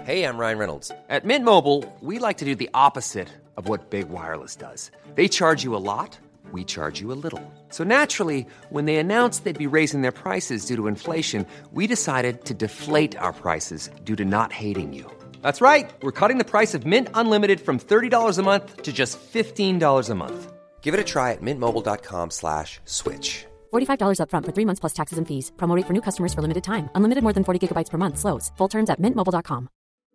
Hey, I'm Ryan Reynolds. At Mint Mobile, we like to do the opposite of what Big Wireless does. They charge you a lot, we charge you a little. So naturally, when they announced they'd be raising their prices due to inflation, we decided to deflate our prices due to not hating you. That's right. We're cutting the price of Mint Unlimited from $30 a month to just $15 a month. Give it a try at mintmobile.com/switch. $45 up front for 3 months plus taxes and fees. Promo rate for new customers for limited time. Unlimited more than 40 gigabytes per month. Slows full terms at mintmobile.com.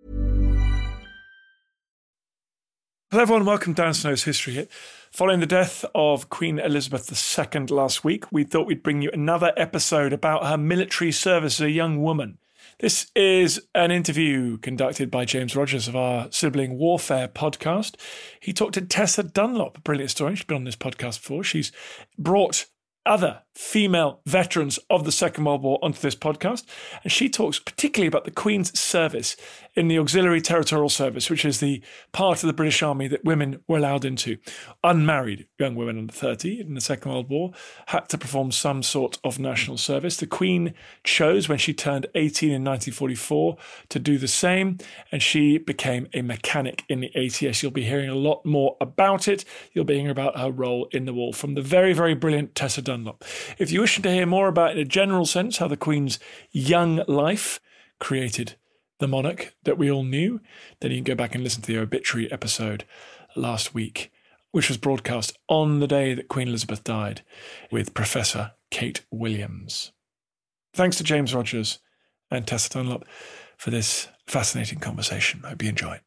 Hello everyone, welcome to Dan Snow's History Hit. Following the death of Queen Elizabeth II last week, we thought we'd bring you another episode about her military service as a young woman. This is an interview conducted by James Rogers of our Sibling Warfare podcast. He talked to Tessa Dunlop, a brilliant historian. She's been on this podcast before. She's brought other female veterans of the Second World War onto this podcast, and she talks particularly about the Queen's service in the Auxiliary Territorial Service, which is the part of the British Army that women were allowed into. Unmarried young women under 30 in the Second World War had to perform some sort of national service. The Queen chose, when she turned 18 in 1944, to do the same, and she became a mechanic in the ATS. You'll be hearing a lot more about it. You'll be hearing about her role in the war from the very, very brilliant Tessa Dunlop. If you wish to hear more about, in a general sense, how the Queen's young life created the monarch that we all knew, then you can go back and listen to the obituary episode last week, which was broadcast on the day that Queen Elizabeth died, with Professor Kate Williams. Thanks to James Rogers and Tessa Dunlop for this fascinating conversation. I hope you enjoy.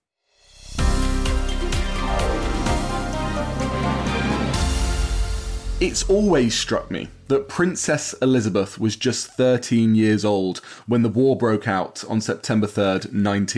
It's always struck me that Princess Elizabeth was just 13 years old when the war broke out on September 3rd,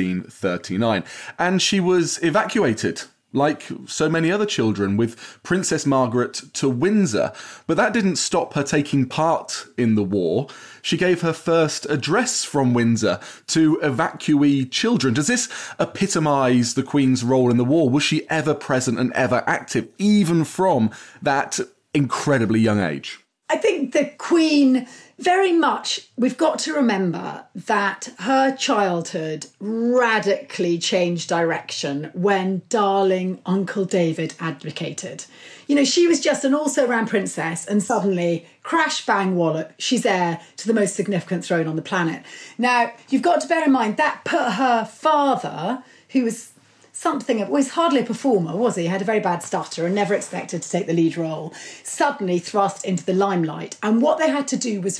1939, and she was evacuated, like so many other children, with Princess Margaret to Windsor. But that didn't stop her taking part in the war. She gave her first address from Windsor to evacuee children. Does this epitomise the Queen's role in the war? Was she ever present and ever active, even from that incredibly young age? I think the Queen, very much, we've got to remember that her childhood radically changed direction when darling Uncle David abdicated. You know, she was just an also-ran princess, and suddenly, crash, bang, wallop, she's heir to the most significant throne on the planet. Now, you've got to bear in mind that put her father, who was was hardly a performer, was he? He had a very bad stutter and never expected to take the lead role, suddenly thrust into the limelight. And what they had to do was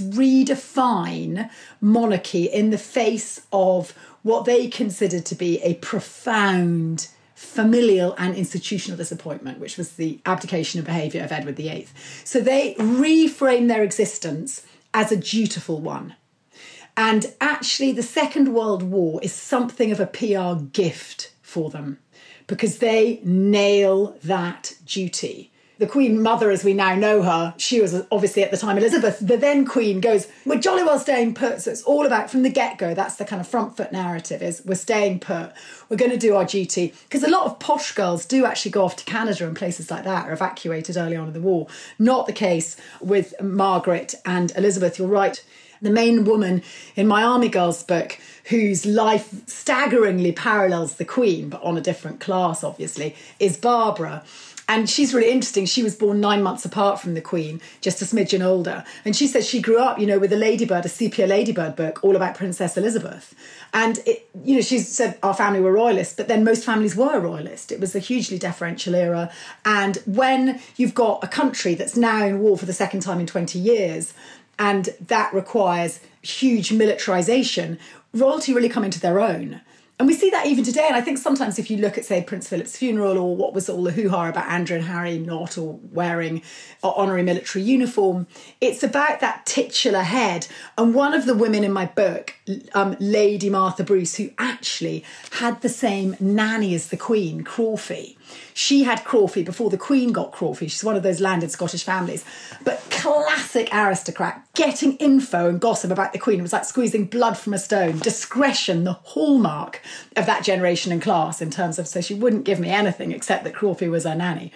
redefine monarchy in the face of what they considered to be a profound familial and institutional disappointment, which was the abdication of behaviour of Edward VIII. So they reframed their existence as a dutiful one. And actually, the Second World War is something of a PR gift for them, because they nail that duty. The Queen Mother, as we now know her, she was obviously at the time Elizabeth, the then Queen, goes, we're jolly well staying put. So it's all about, from the get-go, that's the kind of front foot narrative, is we're staying put, we're going to do our duty. Because a lot of posh girls do actually go off to Canada and places like that, are evacuated early on in the war. Not the case with Margaret and Elizabeth, you're right. The main woman in my Army Girls book, whose life staggeringly parallels the Queen, but on a different class, obviously, is Barbara. And she's really interesting. She was born 9 months apart from the Queen, just a smidgen older. And she says she grew up, you know, with a Ladybird, a sepia Ladybird book, all about Princess Elizabeth. And, she said our family were royalist, but then most families were royalist. It was a hugely deferential era. And when you've got a country that's now in war for the second time in 20 years, and that requires huge militarisation, royalty really come into their own. And we see that even today. And I think sometimes if you look at, say, Prince Philip's funeral, or what was all the hoo-ha about Andrew and Harry not or wearing honorary military uniform, it's about that titular head. And one of the women in my book, Lady Martha Bruce, who actually had the same nanny as the Queen, Crawfie. She had Crawfie before the Queen got Crawfie. She's one of those landed Scottish families. But classic aristocrat, getting info and gossip about the Queen. It was like squeezing blood from a stone. Discretion, the hallmark of that generation and class, in terms of, so she wouldn't give me anything except that Crawfie was her nanny.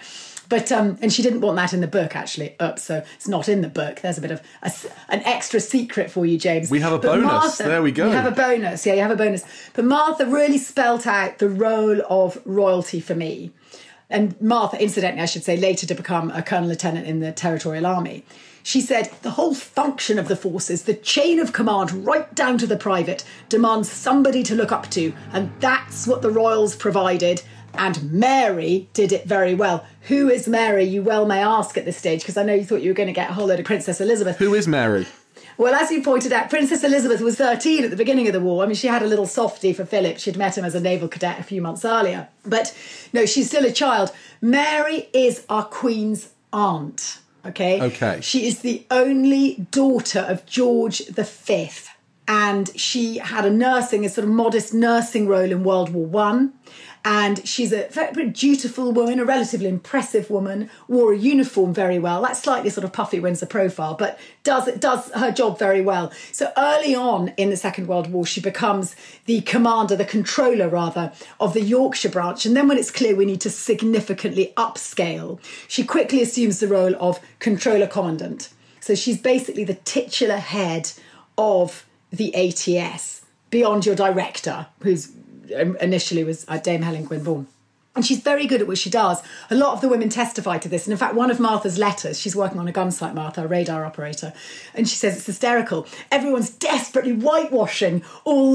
But and she didn't want that in the book, actually. So it's not in the book. There's a bit of an extra secret for you, James. We have a bonus. Martha, there we go. You have a bonus. Yeah, you have a bonus. But Martha really spelt out the role of royalty for me. And Martha, incidentally, I should say, later to become a colonel lieutenant in the Territorial Army. She said, the whole function of the forces, the chain of command right down to the private, demands somebody to look up to. And that's what the royals provided. And Mary did it very well. Who is Mary, you well may ask at this stage, because I know you thought you were going to get a whole load of Princess Elizabeth. Who is Mary? Well, as you pointed out, Princess Elizabeth was 13 at the beginning of the war. I mean, she had a little softie for Philip. She'd met him as a naval cadet a few months earlier. But no, she's still a child. Mary is our Queen's aunt, okay? She is the only daughter of George V. And she had a sort of modest nursing role in World War I. And she's a very dutiful woman, a relatively impressive woman, wore a uniform very well. That slightly sort of puffy Windsor profile, but does her job very well. So early on in the Second World War, she becomes the controller of the Yorkshire branch. And then when it's clear we need to significantly upscale, she quickly assumes the role of controller commandant. So she's basically the titular head of the ATS, beyond your director, who's initially was Dame Helen Gwynborne. And she's very good at what she does. A lot of the women testify to this. And in fact, one of Martha's letters, she's working on a gun sight, Martha, a radar operator, and she says it's hysterical. Everyone's desperately whitewashing all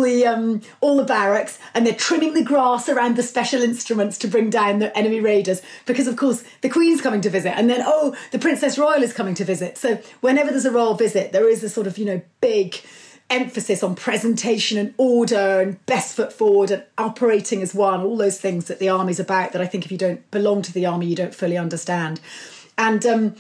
the barracks, and they're trimming the grass around the special instruments to bring down the enemy raiders, because of course the Queen's coming to visit, and then the Princess Royal is coming to visit. So whenever there's a royal visit, there is a sort of, big emphasis on presentation and order and best foot forward and operating as one, all those things that the army's about that I think if you don't belong to the army, you don't fully understand. And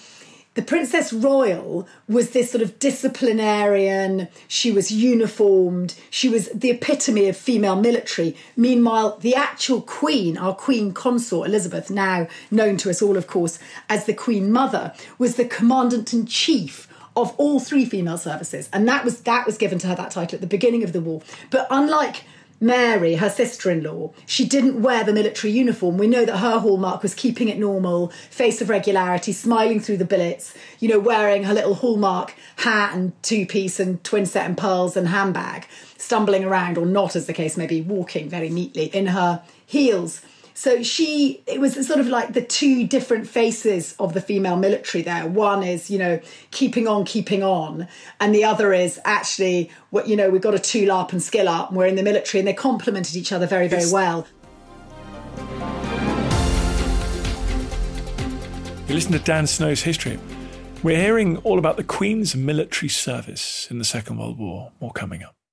the Princess Royal was this sort of disciplinarian. She was uniformed. She was the epitome of female military. Meanwhile, the actual Queen, our Queen Consort, Elizabeth, now known to us all, of course, as the Queen Mother, was the Commandant-in-Chief of all three female services. And that was given to her, that title, at the beginning of the war. But unlike Mary, her sister-in-law, she didn't wear the military uniform. We know that her hallmark was keeping it normal, face of regularity, smiling through the billets, wearing her little hallmark hat and two-piece and twin set and pearls and handbag, stumbling around, or not as the case may be, walking very neatly in her heels. So it was sort of like the two different faces of the female military there. One is, keeping on. And the other is actually, we've got to tool up and skill up. And we're in the military, and they complemented each other very, very well. You listen to Dan Snow's History. We're hearing all about the Queen's military service in the Second World War. More coming up.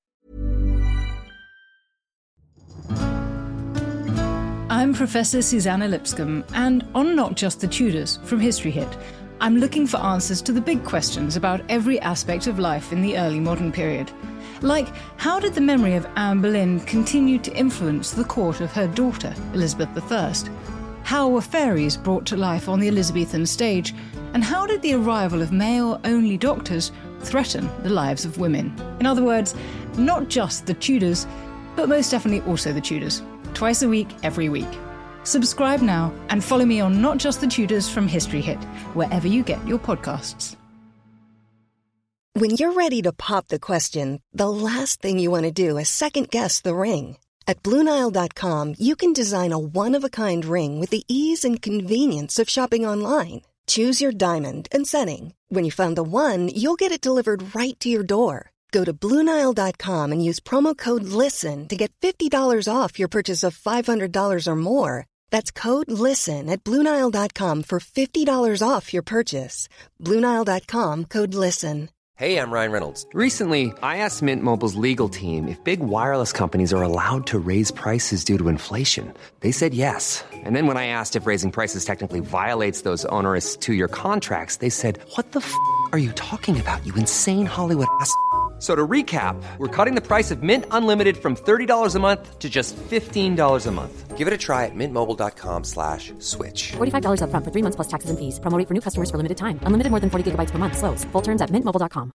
I'm Professor Susanna Lipscomb, and on Not Just the Tudors from History Hit, I'm looking for answers to the big questions about every aspect of life in the early modern period. Like, how did the memory of Anne Boleyn continue to influence the court of her daughter, Elizabeth I? How were fairies brought to life on the Elizabethan stage? And how did the arrival of male-only doctors threaten the lives of women? In other words, not just the Tudors, but most definitely also the Tudors. Twice a week, every week. Subscribe now and follow me on Not Just the Tudors from History Hit, wherever you get your podcasts. When you're ready to pop the question, the last thing you want to do is second-guess the ring. At BlueNile.com, you can design a one-of-a-kind ring with the ease and convenience of shopping online. Choose your diamond and setting. When you find the one, you'll get it delivered right to your door. Go to BlueNile.com and use promo code LISTEN to get $50 off your purchase of $500 or more. That's code LISTEN at BlueNile.com for $50 off your purchase. BlueNile.com, code LISTEN. Hey, I'm Ryan Reynolds. Recently, I asked Mint Mobile's legal team if big wireless companies are allowed to raise prices due to inflation. They said yes. And then when I asked if raising prices technically violates those onerous 2-year contracts, they said, "What the f*** are you talking about, you insane Hollywood ass f- So to recap, we're cutting the price of Mint Unlimited from $30 a month to just $15 a month. Give it a try at mintmobile.com/switch. $45 up front for 3 months plus taxes and fees. Promo rate for new customers for limited time. Unlimited more than 40 gigabytes per month. Slows full terms at mintmobile.com.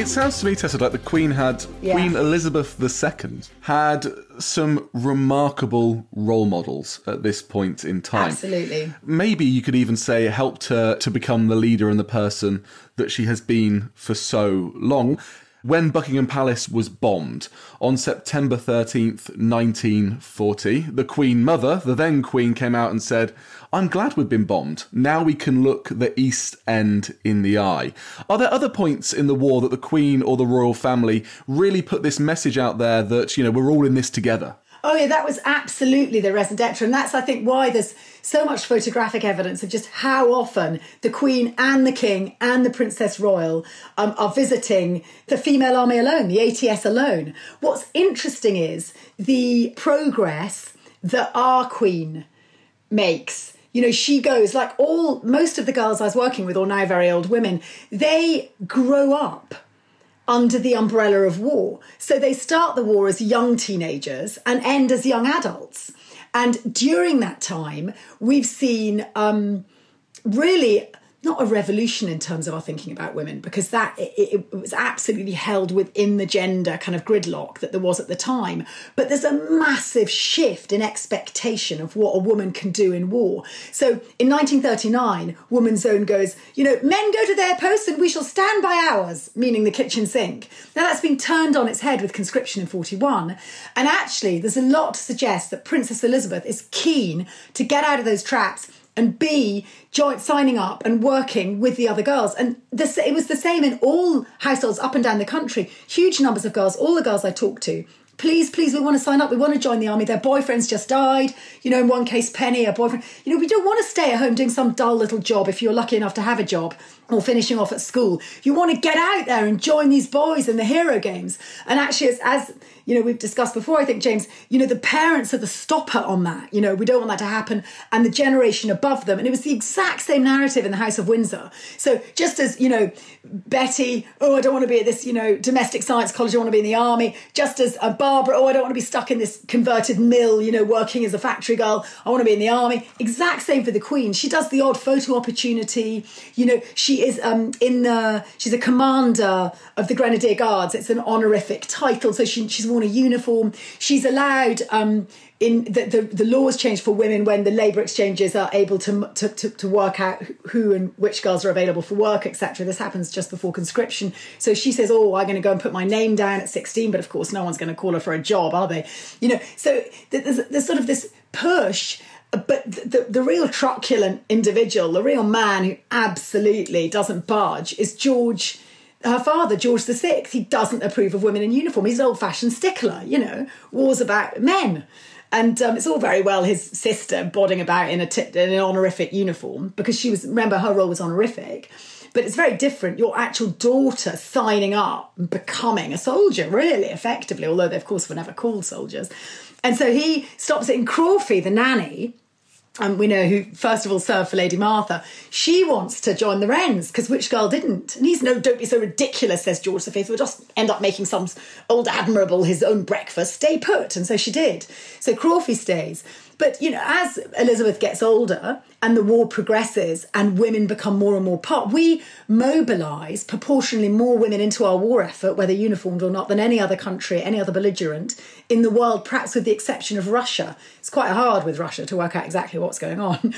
It sounds to me, Tessa, like the Queen Elizabeth II had some remarkable role models at this point in time. Absolutely. Maybe you could even say it helped her to become the leader and the person that she has been for so long. When Buckingham Palace was bombed on September 13th, 1940, the Queen Mother, the then Queen, came out and said, "I'm glad we've been bombed. Now we can look the East End in the eye." Are there other points in the war that the Queen or the royal family really put this message out there that, we're all in this together? Oh, yeah, that was absolutely the raison d'etre. And that's, I think, why there's so much photographic evidence of just how often the Queen and the King and the Princess Royal are visiting the female army alone, the ATS alone. What's interesting is the progress that our Queen makes. She goes, like most of the girls I was working with, are now very old women, they grow up under the umbrella of war. So they start the war as young teenagers and end as young adults. And during that time, we've seen really not a revolution in terms of our thinking about women, because that it was absolutely held within the gender kind of gridlock that there was at the time. But there's a massive shift in expectation of what a woman can do in war. So in 1939, Woman's Zone goes, men go to their posts and we shall stand by ours, meaning the kitchen sink. Now that's been turned on its head with conscription in 41. And actually, there's a lot to suggest that Princess Elizabeth is keen to get out of those traps and be signing up and working with the other girls. And it was the same in all households up and down the country. Huge numbers of girls, all the girls I talked to, please, we want to sign up. We want to join the army. Their boyfriends just died. In one case, Penny, a boyfriend. We don't want to stay at home doing some dull little job if you're lucky enough to have a job or finishing off at school. You want to get out there and join these boys in the hero games. And actually, as we've discussed before, I think, James, the parents are the stopper on that. We don't want that to happen. And the generation above them. And it was the exact same narrative in the House of Windsor. So just as, Betty, I don't want to be at this, domestic science college, I want to be in the army. Just as Barbara, I don't want to be stuck in this converted mill, working as a factory girl. I want to be in the army. Exact same for the Queen. She does the odd photo opportunity. She is she's a commander of the Grenadier Guards. It's an honorific title. So she's worn a uniform. She's allowed in the laws changed for women when the labour exchanges are able to work out who and which girls are available for work, etc. This happens just before conscription. So she says, I'm going to go and put my name down at 16, but of course no one's going to call her for a job, are they? So there's sort of this push. But the real truculent individual, the real man who absolutely doesn't budge is George. Her father, George VI, he doesn't approve of women in uniform. He's an old-fashioned stickler, war's about men. And it's all very well his sister bodding about in an honorific uniform, because remember, her role was honorific. But it's very different. Your actual daughter signing up and becoming a soldier, really, effectively, although they, of course, were never called soldiers. And so he stops it in Crawfie, the nanny. We know who, first of all, served for Lady Martha. She wants to join the Wrens, because which girl didn't? And he's, don't be so ridiculous, says George V. We'll just end up making some old admiral his own breakfast. Stay put. And so she did. So Crawfie stays. But, as Elizabeth gets older and the war progresses and women become more and more part, we mobilise proportionally more women into our war effort, whether uniformed or not, than any other country, any other belligerent in the world, perhaps with the exception of Russia. It's quite hard with Russia to work out exactly what's going on.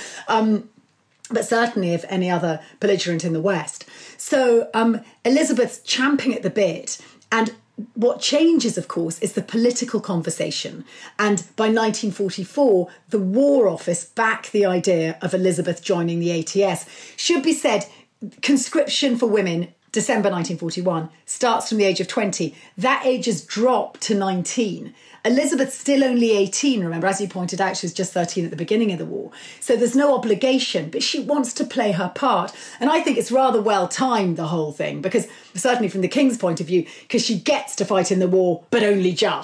But certainly if any other belligerent in the West. So Elizabeth's champing at the bit, and what changes, of course, is the political conversation. And by 1944, the War Office backed the idea of Elizabeth joining the ATS. Should be said, conscription for women, December 1941, starts from the age of 20. That age has dropped to 19. Elizabeth's still only 18, remember, as you pointed out, she was just 13 at the beginning of the war. So there's no obligation, but she wants to play her part. And I think it's rather well timed, the whole thing, because certainly from the King's point of view, because she gets to fight in the war, but only just.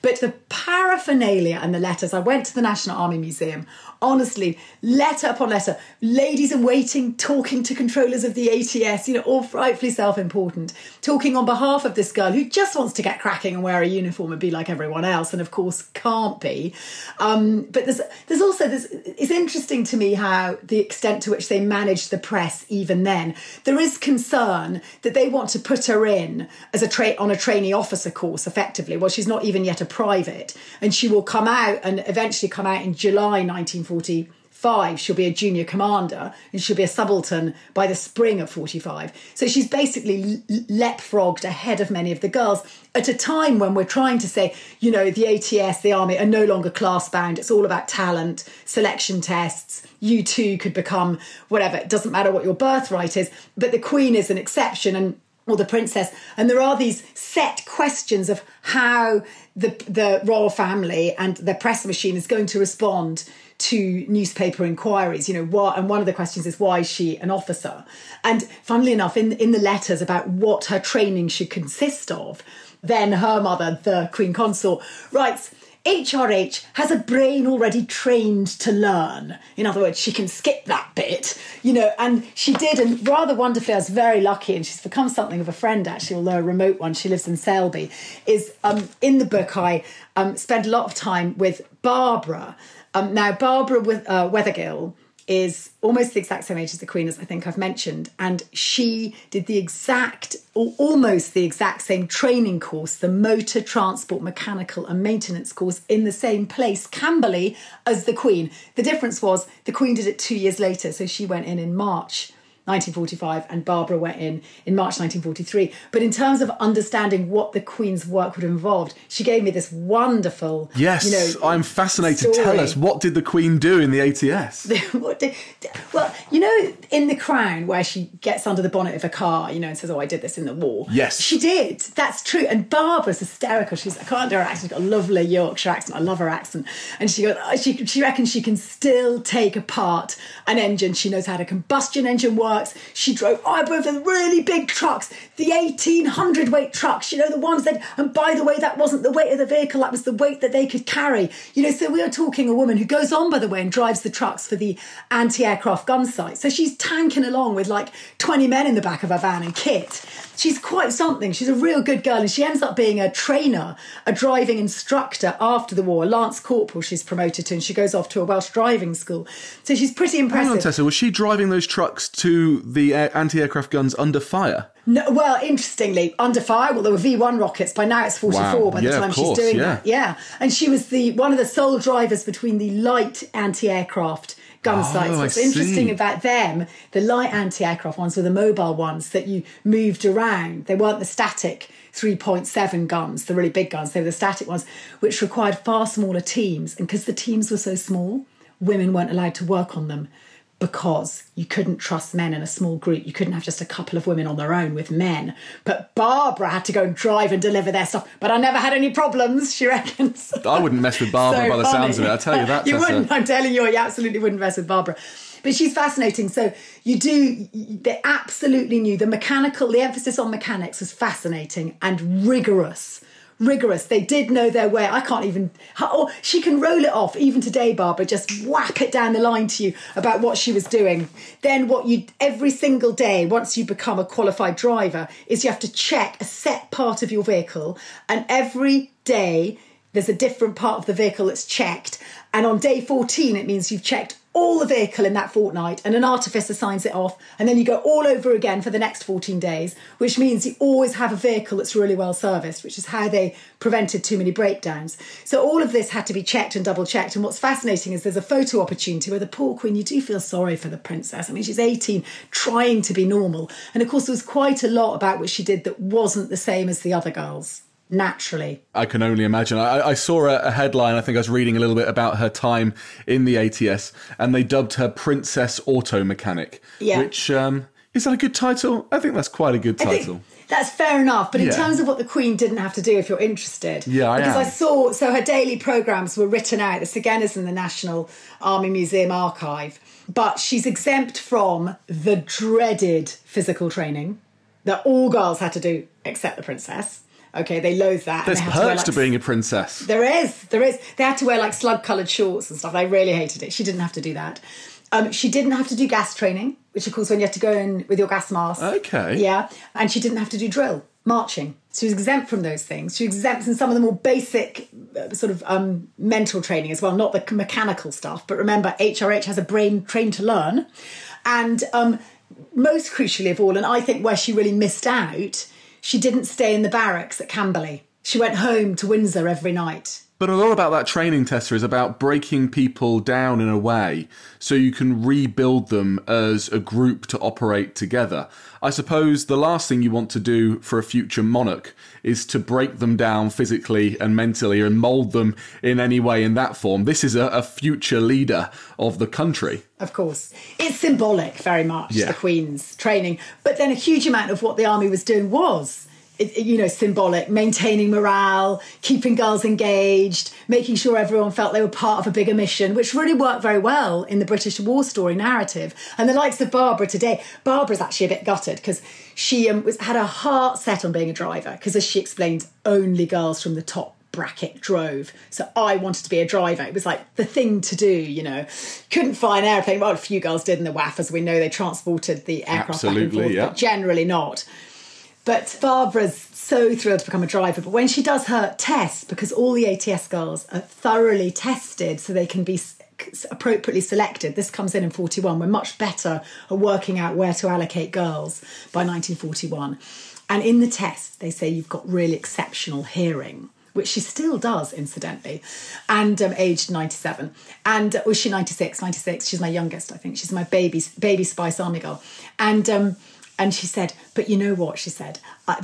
But the paraphernalia and the letters, I went to the National Army Museum, honestly, letter upon letter, ladies in waiting, talking to controllers of the ATS, all frightfully self-important, talking on behalf of this girl who just wants to get cracking and wear a uniform and be like everyone else, and of course can't be. But there's also this, it's interesting to me how the extent to which they managed the press even then. There is concern that they want to put her in as on a trainee officer course, effectively. Well, she's not even yet a private, and she will come out and eventually come out in July 1945. She'll be a junior commander and she'll be a subaltern by the spring of 45. So she's basically leapfrogged ahead of many of the girls at a time when we're trying to say, the ATS, the Army are no longer class bound. It's all about talent, selection tests. You too could become whatever. It doesn't matter what your birthright is, but the Queen is an exception, or the princess. And there are these set questions of how the royal family and the press machine is going to respond to newspaper inquiries, and one of the questions is, why is she an officer? And funnily enough, in the letters about what her training should consist of, then her mother, the Queen Consort, writes, HRH has a brain already trained to learn. In other words, she can skip that bit, and she did. And rather wonderfully, I was very lucky, and she's become something of a friend, actually, although a remote one. She lives in Selby. In the book, I spent a lot of time with Barbara. Now, Barbara Wethergill is almost the exact same age as the Queen, as I think I've mentioned. And she did almost the exact same training course, the motor transport, mechanical and maintenance course, in the same place, Camberley, as the Queen. The difference was the Queen did it 2 years later. So she went in March 1945 and Barbara went in March 1943. But in terms of understanding what the Queen's work would have involved, she gave me this wonderful... Yes, I'm fascinated. Story. Tell us, what did the Queen do in the ATS? In The Crown, where she gets under the bonnet of a car, and says, I did this in the war. Yes. She did. That's true. And Barbara's hysterical. I can't do her accent. She's got a lovely Yorkshire accent. I love her accent. And she reckons she can still take apart an engine. She knows how the combustion engine works. She drove the really big trucks, the 1,800 weight trucks, the ones that, and by the way, that wasn't the weight of the vehicle, that was the weight that they could carry. So we are talking a woman who goes on, by the way, and drives the trucks for the anti-aircraft gun sites. So she's tanking along with 20 men in the back of her van and kit. She's quite something. She's a real good girl, and she ends up being a trainer, a driving instructor after the war, a Lance Corporal she's promoted to, and she goes off to a Welsh driving school. So she's pretty impressive. Hang on, Tessa, was she driving those trucks to the anti-aircraft guns under fire? No, well, interestingly, under fire. Well, there were V1 rockets. By now it's 44 by the time she's doing that. Yeah. And she was one of the sole drivers between the light anti-aircraft gun sites. What's interesting about them, the light anti-aircraft ones were the mobile ones that you moved around. They weren't the static 3.7 guns, the really big guns. They were the static ones, which required far smaller teams. And because the teams were so small, women weren't allowed to work on them, because you couldn't trust men in a small group. You couldn't have just a couple of women on their own with men. But Barbara had to go and drive and deliver their stuff. But I never had any problems, she reckons. I wouldn't mess with Barbara by the sounds of it. I'll tell you that, You Tessa. wouldn't. I'm telling you absolutely wouldn't mess with Barbara. But she's fascinating. So they absolutely knew the emphasis on mechanics was fascinating and rigorous. They did know their way. I can't even... she can roll it off, even today, Barbara, just whap it down the line to you about what she was doing. Then every single day, once you become a qualified driver, is you have to check a set part of your vehicle. And every day, there's a different part of the vehicle that's checked. And on day 14, it means you've checked all the vehicle in that fortnight, and an artificer signs it off, and then you go all over again for the next 14 days, which means you always have a vehicle that's really well serviced, which is how they prevented too many breakdowns. So all of this had to be checked and double checked. And what's fascinating is there's a photo opportunity where the poor Queen, you do feel sorry for the princess. I mean, she's 18, trying to be normal. And of course, there was quite a lot about what she did that wasn't the same as the other girls. Naturally. I can only imagine. I saw a headline, I think I was reading a little bit about her time in the ATS, and they dubbed her Princess Auto Mechanic, which, is that a good title? I think that's quite a good title. That's fair enough. But in terms of what the Queen didn't have to do, if you're interested. I saw, so her daily programmes were written out. This again is in the National Army Museum archive. But she's exempt from the dreaded physical training that all girls had to do except the princess. Okay, they loathe that. There's perks to being a princess. There is. They had to wear like slug-coloured shorts and stuff. I really hated it. She didn't have to do that. She didn't have to do gas training, which of course when you have to go in with your gas mask. Okay. Yeah. And she didn't have to do drill, marching. She was exempt from those things. She was exempt from some of the more basic sort of mental training as well, not the mechanical stuff. But remember, HRH has a brain trained to learn. And most crucially of all, and I think where she really missed out, she didn't stay in the barracks at Camberley. She went home to Windsor every night. But a lot about that training, Tessa, is about breaking people down in a way so you can rebuild them as a group to operate together. I suppose the last thing you want to do for a future monarch is to break them down physically and mentally and mould them in any way in that form. This is a future leader of the country. Of course. It's symbolic very much, the Queen's training. But then a huge amount of what the army was doing was symbolic, maintaining morale, keeping girls engaged, making sure everyone felt they were part of a bigger mission, which really worked very well in the British war story narrative. And the likes of Barbara today, Barbara's actually a bit gutted because she had her heart set on being a driver because, as she explains, only girls from the top bracket drove. So I wanted to be a driver. It was like the thing to do, Couldn't fly an airplane. Well, a few girls did in the WAF, as we know. They transported the aircraft back and forth, but generally not. But Barbara's so thrilled to become a driver. But when she does her tests, because all the ATS girls are thoroughly tested so they can be appropriately selected, this comes in 41. We're much better at working out where to allocate girls by 1941. And in the test, they say you've got really exceptional hearing, which she still does, incidentally, and aged 97. And was she 96? 96. She's my youngest, I think. She's my baby Spice Army girl. And she said, but you know what, she said,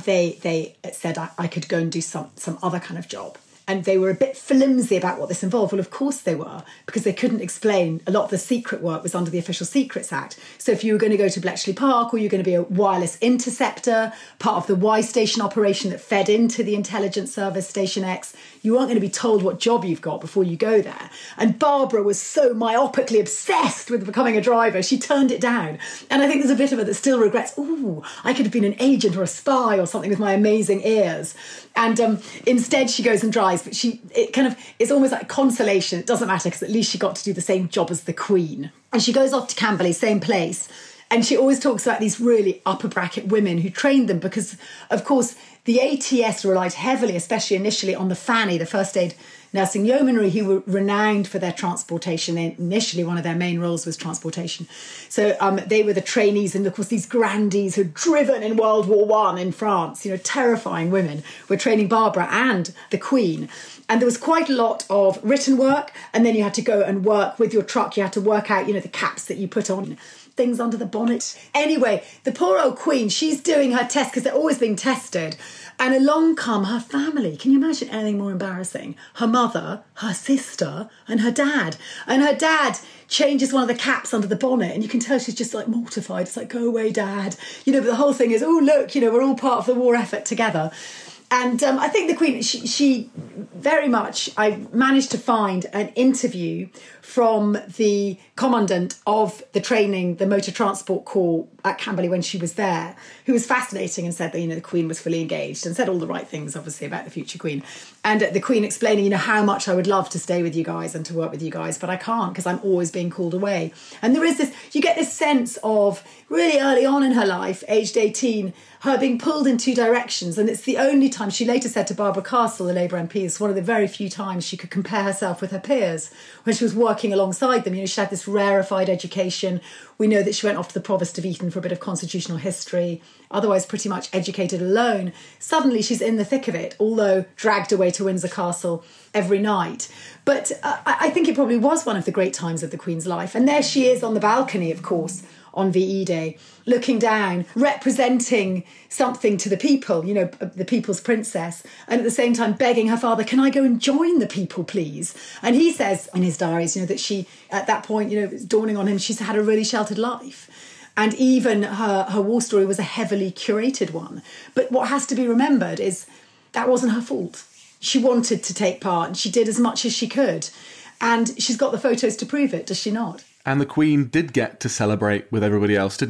they said I could go and do some other kind of job. And they were a bit flimsy about what this involved. Well, of course they were, because they couldn't explain. A lot of the secret work was under the Official Secrets Act. So if you were going to go to Bletchley Park, or you're going to be a wireless interceptor, part of the Y Station operation that fed into the intelligence service Station X, you weren't going to be told what job you've got before you go there. And Barbara was so myopically obsessed with becoming a driver, she turned it down. And I think there's a bit of her that still regrets, I could have been an agent or a spy or something with my amazing ears. And instead she goes and drives, but it's almost like consolation. It doesn't matter because at least she got to do the same job as the Queen. And she goes off to Camberley, same place. And she always talks about these really upper bracket women who trained them because, of course, the ATS relied heavily, especially initially, on the Fanny, the First Aid Nursing Yeomanry, who were renowned for their transportation. Initially, one of their main roles was transportation. So they were the trainees, and of course, these grandees who'd driven in World War I in France, terrifying women, were training Barbara and the Queen. And there was quite a lot of written work, and then you had to go and work with your truck. You had to work out, the caps that you put on, things under the bonnet. Anyway, the poor old Queen, she's doing her test because they're always being tested. And along come her family. Can you imagine anything more embarrassing? Her mother, her sister, and her dad. And her dad changes one of the caps under the bonnet, and you can tell she's just like mortified. It's like, go away, Dad. But the whole thing is, look, we're all part of the war effort together. And I think the Queen, she very much, I managed to find an interview from the commandant of the training, the Motor Transport Corps at Camberley when she was there, who was fascinating and said that, the Queen was fully engaged and said all the right things, obviously, about the future Queen. And the Queen explaining, how much I would love to stay with you guys and to work with you guys, but I can't because I'm always being called away. And there is this, you get this sense of really early on in her life, aged 18, her being pulled in two directions. And it's the only time, she later said to Barbara Castle, the Labour MP, it's one of the very few times she could compare herself with her peers when she was working alongside them. She had this rarefied education. We know that she went off to the Provost of Eton for a bit of constitutional history, otherwise pretty much educated alone. Suddenly she's in the thick of it, although dragged away to Windsor Castle every night. But I think it probably was one of the great times of the Queen's life. And there she is on the balcony, of course, on VE Day, looking down, representing something to the people, the people's princess, and at the same time begging her father, can I go and join the people, please? And he says in his diaries, that she, at that point, it's dawning on him, she's had a really sheltered life. And even her war story was a heavily curated one. But what has to be remembered is that wasn't her fault. She wanted to take part, and she did as much as she could. And she's got the photos to prove it, does she not? And the Queen did get to celebrate with everybody else, didn't she?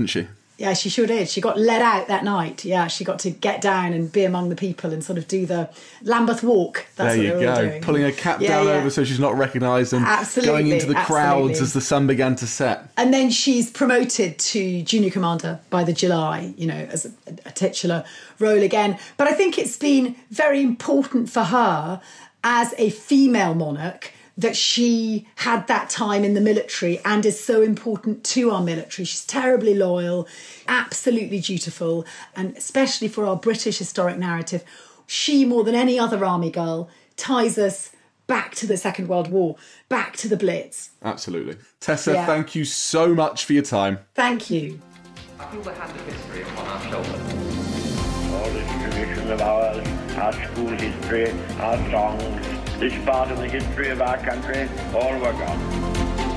Yeah, she sure did. She got let out that night. Yeah, she got to get down and be among the people and sort of do the Lambeth walk. That's there you what they were all go. doing. Pulling her cap down over so she's not recognised and going into the crowds as the sun began to set. And then she's promoted to junior commander by the July, as a titular role again. But I think it's been very important for her as a female monarch that she had that time in the military and is so important to our military. She's terribly loyal, absolutely dutiful, and especially for our British historic narrative, she, more than any other army girl, ties us back to the Second World War, back to the Blitz. Absolutely. Tessa, thank you so much for your time. Thank you. I feel the hand of history upon our shoulders. All this tradition of ours, our school history, our songs, this part of the history of our country, all were gone.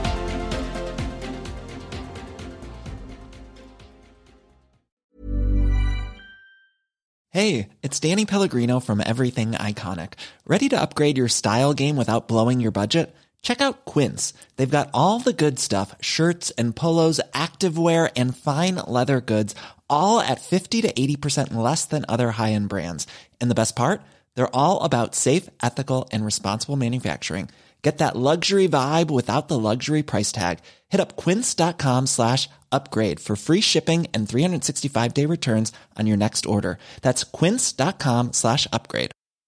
Hey, it's Danny Pellegrino from Everything Iconic. Ready to upgrade your style game without blowing your budget? Check out Quince. They've got all the good stuff, shirts and polos, activewear, and fine leather goods, all at 50 to 80% less than other high-end brands. And the best part? They're all about safe, ethical, and responsible manufacturing. Get that luxury vibe without the luxury price tag. Hit up quince.com/upgrade for free shipping and 365-day returns on your next order. That's quince.com/upgrade.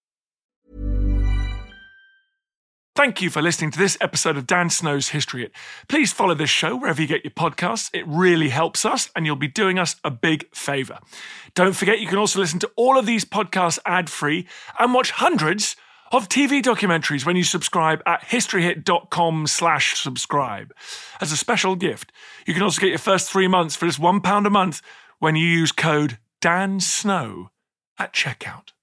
Thank you for listening to this episode of Dan Snow's History Hit. Please follow this show wherever you get your podcasts. It really helps us and you'll be doing us a big favour. Don't forget you can also listen to all of these podcasts ad-free and watch hundreds of TV documentaries when you subscribe at historyhit.com/subscribe. As a special gift, you can also get your first 3 months for just £1 a month when you use code DANSNOW at checkout.